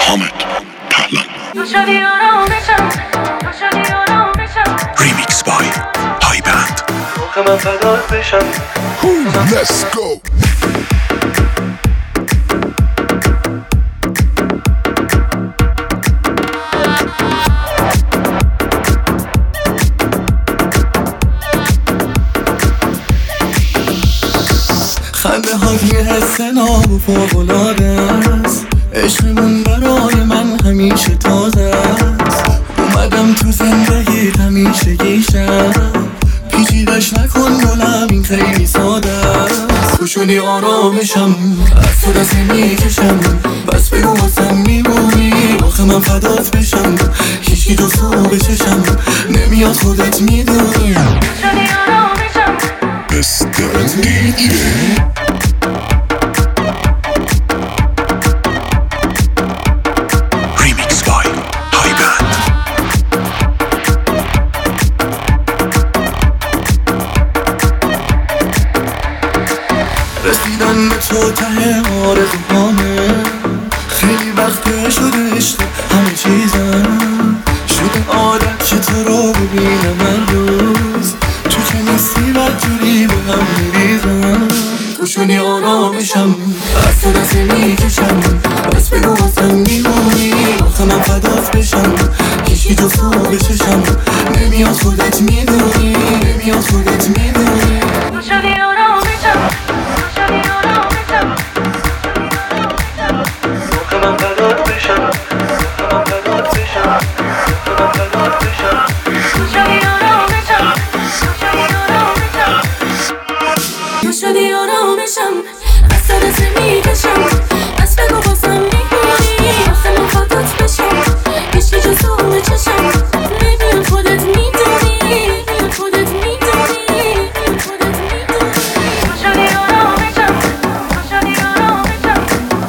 حامد پهلوان. ریمیکس بای های بند. من فدات بشم. Let's go. خنده هات یه حس ناب و فوق‌العاده است. عشقمون برای من همیشه تازه است. اومدم تو زندگی همیشه گیشم، پیچیدش نکن دلم این خیلی ساده است. تو شدی آرامشم، از تو دست میکشم، بس بگو واسم میمونی. آخه من فدات بشم، هیچی جز تو بچشم نمیاد خودت میدونی. شدی آرامشم Mr. DJ. ریمیکس بای های بند. رسیدن به تو ته آرزوهامه، خیلی وقت شده عشق همه چیزم. شده عادت که تو رو ببینم هر روز، تو که نیستی بدجوری به هم میریزم. تو شدی آرامشم، از تو دست میکشم، بس بگو واسم میمونی. آخه من فدات بشم، هیچی جز تو بچشم نمیاد خودت میدونی. نمیاد خودت میدونی. تو شدی آرامشم، تو شدی آرامشم. آخه من فدات بشم. من فدات بشم. من فدات بشم. تو شدی آرامشم، تو شدی آرامشم. تو شدی آرامشم، از تو دست میکشم، بس بگو واسم میمونی. آخه من فدات بشم، هیچی جز تو بچشم نمیاد خودت میدونی. نمیاد خودت میدونی. نمیاد خودت میدونی. تو شدی آرامشم، تو شدی آرامشم.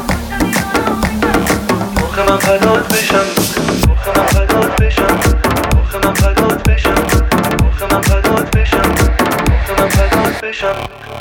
آخه من فدات بشم. آخه من فدات بشم. آخه من فدات بشم. آخه من فدات بشم. آخه من فدات بشم.